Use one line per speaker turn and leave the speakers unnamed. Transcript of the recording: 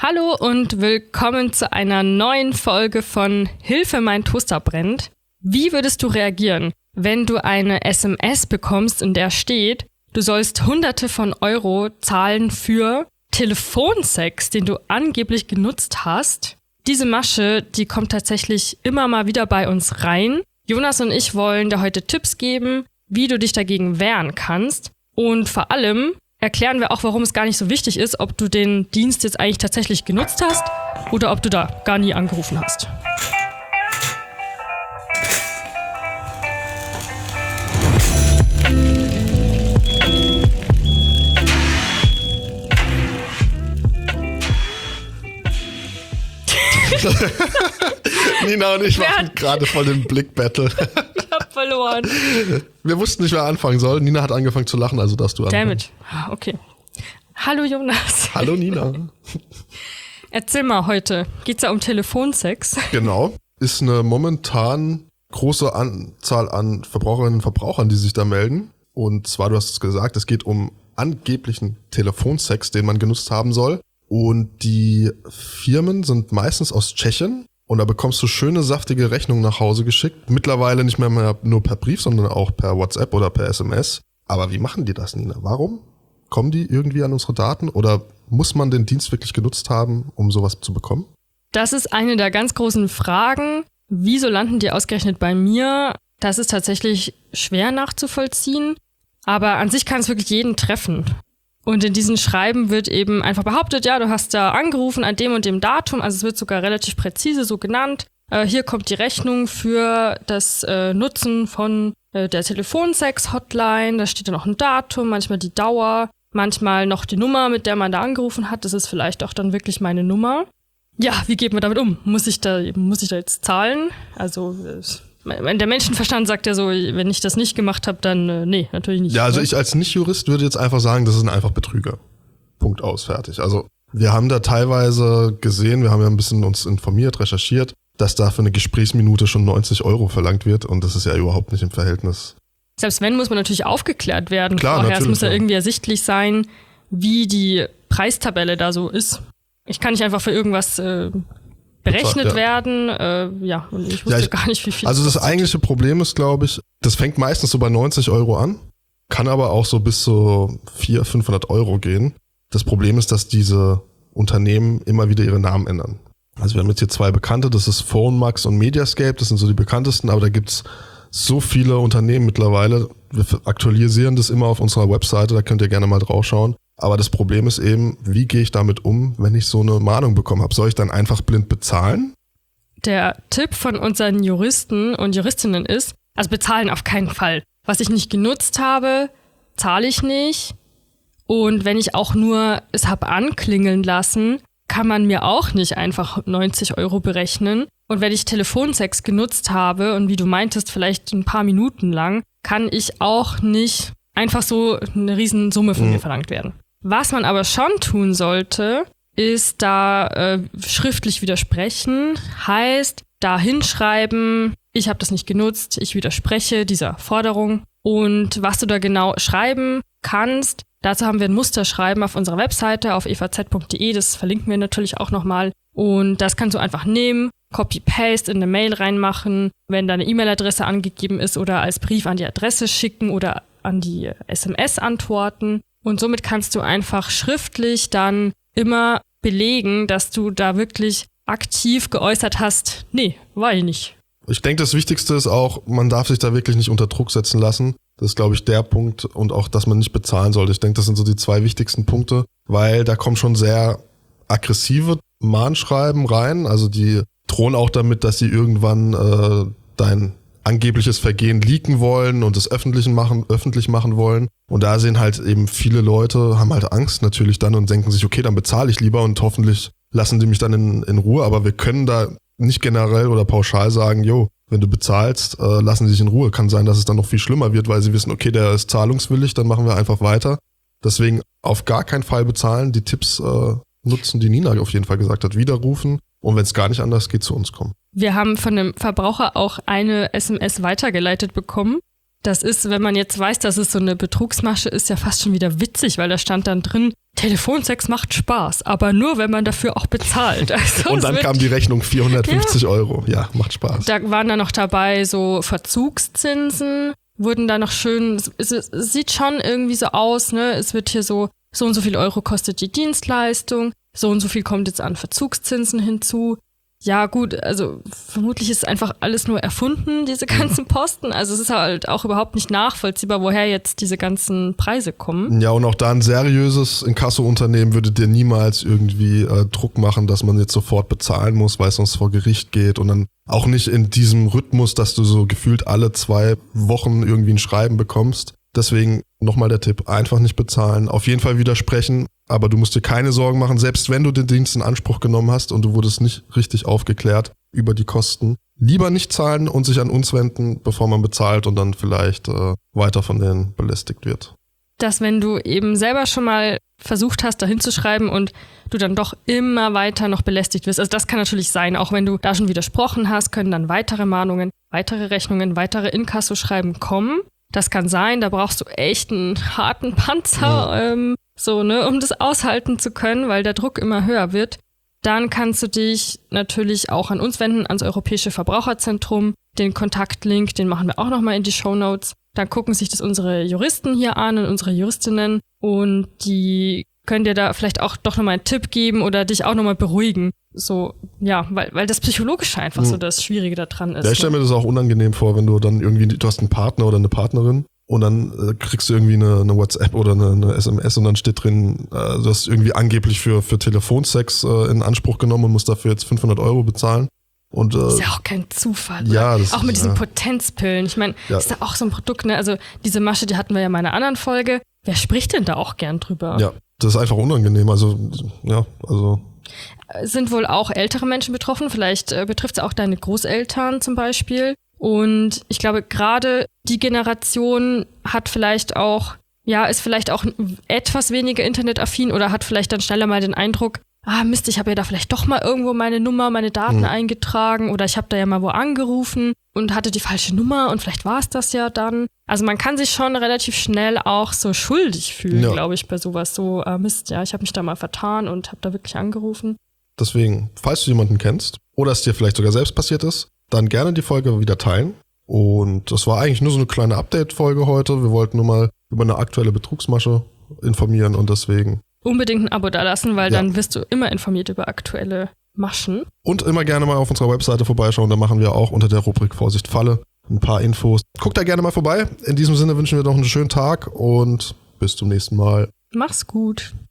Hallo und willkommen zu einer neuen Folge von Hilfe, mein Toaster brennt. Wie würdest du reagieren, wenn du eine SMS bekommst, in der steht, du sollst Hunderte von Euro zahlen für Telefonsex, den du angeblich genutzt hast? Diese Masche, die kommt tatsächlich immer mal wieder bei uns rein. Jonas und ich wollen dir heute Tipps geben, wie du dich dagegen wehren kannst. Und vor allem erklären wir auch, warum es gar nicht so wichtig ist, ob du den Dienst jetzt eigentlich tatsächlich genutzt hast oder ob du da gar nie angerufen hast.
Nina und ich machen gerade voll den Blick-Battle.
Ich hab verloren.
Wir wussten nicht, wer anfangen soll. Nina hat angefangen zu lachen, also darfst du anfangen.
Damit. Okay. Hallo Jonas.
Hallo Nina.
Erzähl mal heute. Geht's ja um Telefonsex?
Genau. Ist eine momentan große Anzahl an Verbraucherinnen und Verbrauchern, die sich da melden. Und zwar, du hast es gesagt, es geht um angeblichen Telefonsex, den man genutzt haben soll. Und die Firmen sind meistens aus Tschechien. Und da bekommst du schöne, saftige Rechnungen nach Hause geschickt. Mittlerweile nicht mehr nur per Brief, sondern auch per WhatsApp oder per SMS. Aber wie machen die das, Nina? Warum? Kommen die irgendwie an unsere Daten? Oder muss man den Dienst wirklich genutzt haben, um sowas zu bekommen?
Das ist eine der ganz großen Fragen. Wieso landen die ausgerechnet bei mir? Das ist tatsächlich schwer nachzuvollziehen. Aber an sich kann es wirklich jeden treffen. Und in diesen Schreiben wird eben einfach behauptet, ja, du hast da angerufen an dem und dem Datum, also es wird sogar relativ präzise so genannt. Hier kommt die Rechnung für das Nutzen von der Telefonsex-Hotline, da steht dann auch ein Datum, manchmal die Dauer, manchmal noch die Nummer, mit der man da angerufen hat, das ist vielleicht auch dann wirklich meine Nummer. Ja, wie geht man damit um? Muss ich da jetzt zahlen? Also der Menschenverstand sagt ja so, wenn ich das nicht gemacht habe, dann nee, natürlich nicht.
Ja, also ich als Nicht-Jurist würde jetzt einfach sagen, das sind einfach Betrüger. Punkt, aus, fertig. Also wir haben da teilweise gesehen, wir haben ja ein bisschen uns informiert, recherchiert, dass da für eine Gesprächsminute schon 90 Euro verlangt wird und das ist ja überhaupt nicht im Verhältnis. Selbst wenn, muss man natürlich aufgeklärt werden. Klar,
vorher.
Natürlich.
Es muss ja irgendwie ersichtlich sein, wie die Preistabelle da so ist. Ich kann nicht einfach für irgendwas berechnet werden, und ich wusste gar nicht, wie viel.
Also das eigentliche Problem ist, glaube ich, das fängt meistens so bei 90 Euro an, kann aber auch so bis zu 400-500 Euro gehen. Das Problem ist, dass diese Unternehmen immer wieder ihre Namen ändern. Also wir haben jetzt hier zwei Bekannte, das ist PhoneMax und Mediascape, das sind so die bekanntesten, aber da gibt's so viele Unternehmen mittlerweile. Wir aktualisieren das immer auf unserer Webseite, da könnt ihr gerne mal drauf schauen. Aber das Problem ist eben, wie gehe ich damit um, wenn ich so eine Mahnung bekommen habe? Soll ich dann einfach blind bezahlen?
Der Tipp von unseren Juristen und Juristinnen ist, also bezahlen auf keinen Fall. Was ich nicht genutzt habe, zahle ich nicht. Und wenn ich auch nur es habe anklingeln lassen, kann man mir auch nicht einfach 90 Euro berechnen. Und wenn ich Telefonsex genutzt habe und wie du meintest, vielleicht ein paar Minuten lang, kann ich auch nicht einfach so eine Riesensumme von mir verlangt werden. Was man aber schon tun sollte, ist da schriftlich widersprechen, heißt da hinschreiben, ich habe das nicht genutzt, ich widerspreche dieser Forderung. Und was du da genau schreiben kannst, dazu haben wir ein Musterschreiben auf unserer Webseite auf evz.de, das verlinken wir natürlich auch nochmal. Und das kannst du einfach nehmen, Copy-Paste in eine Mail reinmachen, wenn deine E-Mail-Adresse angegeben ist oder als Brief an die Adresse schicken oder an die SMS antworten. Und somit kannst du einfach schriftlich dann immer belegen, dass du da wirklich aktiv geäußert hast, nee, war ich nicht.
Ich denke, das Wichtigste ist auch, man darf sich da wirklich nicht unter Druck setzen lassen. Das ist, glaube ich, der Punkt und auch, dass man nicht bezahlen sollte. Ich denke, das sind so die zwei wichtigsten Punkte, weil da kommen schon sehr aggressive Mahnschreiben rein. Also die drohen auch damit, dass sie irgendwann dein angebliches Vergehen leaken wollen und es öffentlich machen wollen. Und da sehen halt eben viele Leute, haben halt Angst natürlich dann und denken sich, okay, dann bezahle ich lieber und hoffentlich lassen die mich dann in Ruhe. Aber wir können da nicht generell oder pauschal sagen, wenn du bezahlst, lassen sie dich in Ruhe. Kann sein, dass es dann noch viel schlimmer wird, weil sie wissen, okay, der ist zahlungswillig, dann machen wir einfach weiter. Deswegen auf gar keinen Fall bezahlen, die Tipps nutzen, die Nina auf jeden Fall gesagt hat, widerrufen und wenn es gar nicht anders geht, zu uns kommen.
Wir haben von einem Verbraucher auch eine SMS weitergeleitet bekommen. Das ist, wenn man jetzt weiß, dass es so eine Betrugsmasche ist, ja fast schon wieder witzig, weil da stand dann drin, Telefonsex macht Spaß, aber nur, wenn man dafür auch bezahlt. Also
und dann kam die Rechnung 450 Euro. Ja, macht Spaß.
Da waren dann noch dabei so Verzugszinsen, wurden da noch schön, es sieht schon irgendwie so aus, ne? Es wird hier so und so viel Euro kostet die Dienstleistung, so und so viel kommt jetzt an Verzugszinsen hinzu. Ja gut, also vermutlich ist einfach alles nur erfunden, diese ganzen Posten. Also es ist halt auch überhaupt nicht nachvollziehbar, woher jetzt diese ganzen Preise kommen.
Ja, und auch da ein seriöses Inkasso-Unternehmen würde dir niemals irgendwie Druck machen, dass man jetzt sofort bezahlen muss, weil es sonst vor Gericht geht. Und dann auch nicht in diesem Rhythmus, dass du so gefühlt alle 2 Wochen irgendwie ein Schreiben bekommst. Deswegen nochmal der Tipp, einfach nicht bezahlen, auf jeden Fall widersprechen, aber du musst dir keine Sorgen machen, selbst wenn du den Dienst in Anspruch genommen hast und du wurdest nicht richtig aufgeklärt über die Kosten. Lieber nicht zahlen und sich an uns wenden, bevor man bezahlt und dann vielleicht weiter von denen belästigt wird.
Dass wenn du eben selber schon mal versucht hast, da hinzuschreiben und du dann doch immer weiter noch belästigt wirst. Also das kann natürlich sein, auch wenn du da schon widersprochen hast, können dann weitere Mahnungen, weitere Rechnungen, weitere Inkassoschreiben kommen. Das kann sein, da brauchst du echt einen harten Panzer, um das aushalten zu können, weil der Druck immer höher wird. Dann kannst du dich natürlich auch an uns wenden, ans Europäische Verbraucherzentrum. Den Kontaktlink, den machen wir auch nochmal in die Shownotes. Dann gucken sich das unsere Juristen hier an und unsere Juristinnen und die können dir da vielleicht auch doch nochmal einen Tipp geben oder dich auch nochmal beruhigen. So, ja, weil das Psychologische einfach so das Schwierige da dran ist.
Ja, ich stelle mir das auch unangenehm vor, wenn du dann irgendwie, du hast einen Partner oder eine Partnerin und dann kriegst du irgendwie eine WhatsApp oder eine SMS und dann steht drin, du hast irgendwie angeblich für Telefonsex in Anspruch genommen und musst dafür jetzt 500 Euro bezahlen. Und,
ist ja auch kein Zufall.
Ja, das
auch mit diesen Potenzpillen. Ich meine, ist da auch so ein Produkt, ne? Also diese Masche, die hatten wir ja in einer anderen Folge. Wer spricht denn da auch gern drüber?
Ja, das ist einfach unangenehm. Also.
Sind wohl auch ältere Menschen betroffen. Vielleicht betrifft es auch deine Großeltern zum Beispiel. Und ich glaube, gerade die Generation hat vielleicht auch, ist vielleicht auch etwas weniger internetaffin oder hat vielleicht dann schneller mal den Eindruck, Mist, ich habe ja da vielleicht doch mal irgendwo meine Nummer, meine Daten eingetragen oder ich habe da ja mal wo angerufen und hatte die falsche Nummer und vielleicht war es das ja dann. Also man kann sich schon relativ schnell auch so schuldig fühlen, glaube ich, bei sowas. So, Mist, ich habe mich da mal vertan und habe da wirklich angerufen.
Deswegen, falls du jemanden kennst oder es dir vielleicht sogar selbst passiert ist, dann gerne die Folge wieder teilen. Und das war eigentlich nur so eine kleine Update-Folge heute. Wir wollten nur mal über eine aktuelle Betrugsmasche informieren und deswegen
unbedingt ein Abo da lassen, weil dann wirst du immer informiert über aktuelle Maschen.
Und immer gerne mal auf unserer Webseite vorbeischauen, da machen wir auch unter der Rubrik Vorsicht Falle ein paar Infos. Guckt da gerne mal vorbei. In diesem Sinne wünschen wir noch einen schönen Tag und bis zum nächsten Mal.
Mach's gut.